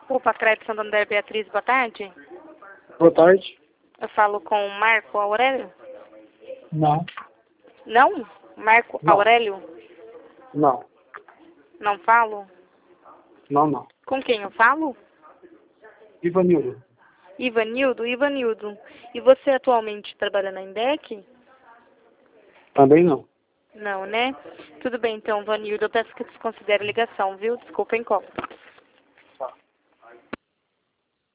Opa, Crédito Santander Beatriz, boa tarde. Boa tarde. Eu falo com o Marco Aurélio? Não. Não? Marco Não. Aurélio? Não. Não falo? Não. Com quem eu falo? Ivanildo. Ivanildo? Ivanildo. E você atualmente trabalha na INDEC? Também não. Não, né? Tudo bem então, Ivanildo. Eu peço que desconsidere a ligação, viu? Desculpa, incómodo.